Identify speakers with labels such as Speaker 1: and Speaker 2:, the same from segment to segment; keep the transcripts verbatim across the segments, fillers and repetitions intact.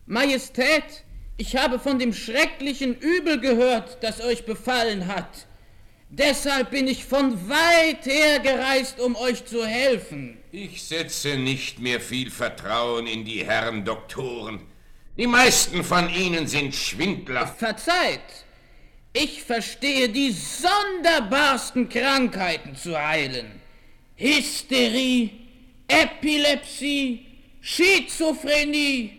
Speaker 1: Majestät, ich habe von dem schrecklichen Übel gehört, das euch befallen hat. Deshalb bin ich von weit her gereist, um euch zu helfen.
Speaker 2: Ich setze nicht mehr viel Vertrauen in die Herren Doktoren. Die meisten von ihnen sind Schwindler.
Speaker 1: Verzeiht, ich verstehe die sonderbarsten Krankheiten zu heilen. Hysterie, Epilepsie, Schizophrenie.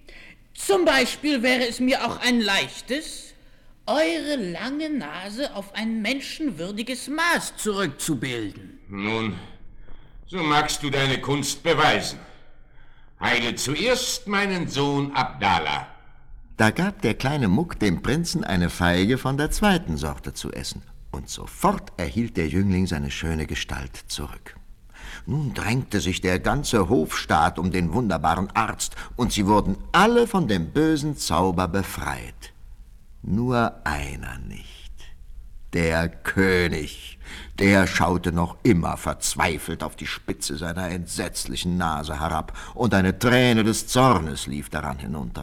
Speaker 1: Zum Beispiel wäre es mir auch ein leichtes, eure lange Nase auf ein menschenwürdiges Maß zurückzubilden.
Speaker 2: Nun, so magst du deine Kunst beweisen. Heile zuerst meinen Sohn Abdallah.
Speaker 3: Da gab der kleine Muck dem Prinzen eine Feige von der zweiten Sorte zu essen, und sofort erhielt der Jüngling seine schöne Gestalt zurück. Nun drängte sich der ganze Hofstaat um den wunderbaren Arzt, und sie wurden alle von dem bösen Zauber befreit. Nur einer nicht. Der König, der schaute noch immer verzweifelt auf die Spitze seiner entsetzlichen Nase herab, und eine Träne des Zornes lief daran hinunter.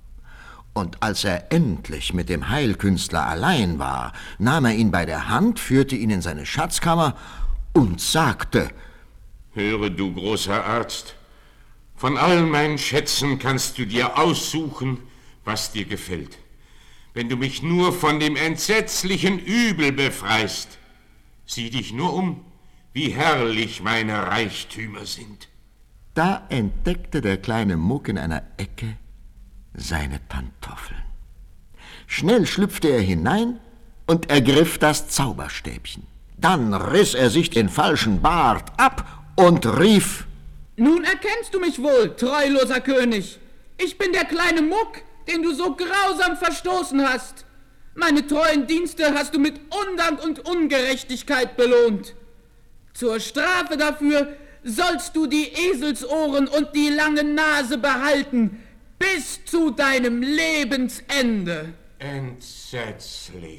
Speaker 3: Und als er endlich mit dem Heilkünstler allein war, nahm er ihn bei der Hand, führte ihn in seine Schatzkammer und sagte:
Speaker 2: Höre, du großer Arzt, von allen meinen Schätzen kannst du dir aussuchen, was dir gefällt. Wenn du mich nur von dem entsetzlichen Übel befreist, sieh dich nur um, wie herrlich meine Reichtümer sind.
Speaker 3: Da entdeckte der kleine Muck in einer Ecke seine Pantoffeln. Schnell schlüpfte er hinein und ergriff das Zauberstäbchen. Dann riss er sich den falschen Bart ab und rief:
Speaker 1: Nun erkennst du mich wohl, treuloser König. Ich bin der kleine Muck, den du so grausam verstoßen hast. Meine treuen Dienste hast du mit Undank und Ungerechtigkeit belohnt. Zur Strafe dafür sollst du die Eselsohren und die lange Nase behalten, bis zu deinem Lebensende.
Speaker 2: Entsetzlich.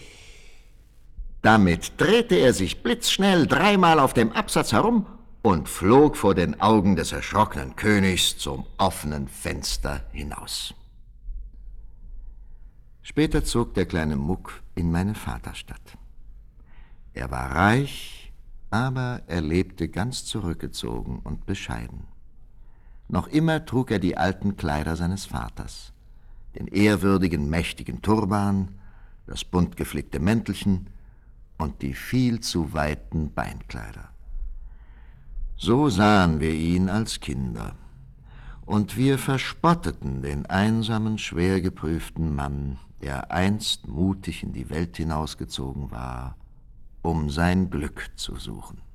Speaker 3: Damit drehte er sich blitzschnell dreimal auf dem Absatz herum und flog vor den Augen des erschrockenen Königs zum offenen Fenster hinaus. Später zog der kleine Muck in meine Vaterstadt. Er war reich, aber er lebte ganz zurückgezogen und bescheiden. Noch immer trug er die alten Kleider seines Vaters, den ehrwürdigen, mächtigen Turban, das bunt geflickte Mäntelchen und die viel zu weiten Beinkleider. So sahen wir ihn als Kinder, und wir verspotteten den einsamen, schwer geprüften Mann, der einst mutig in die Welt hinausgezogen war, um sein Glück zu suchen.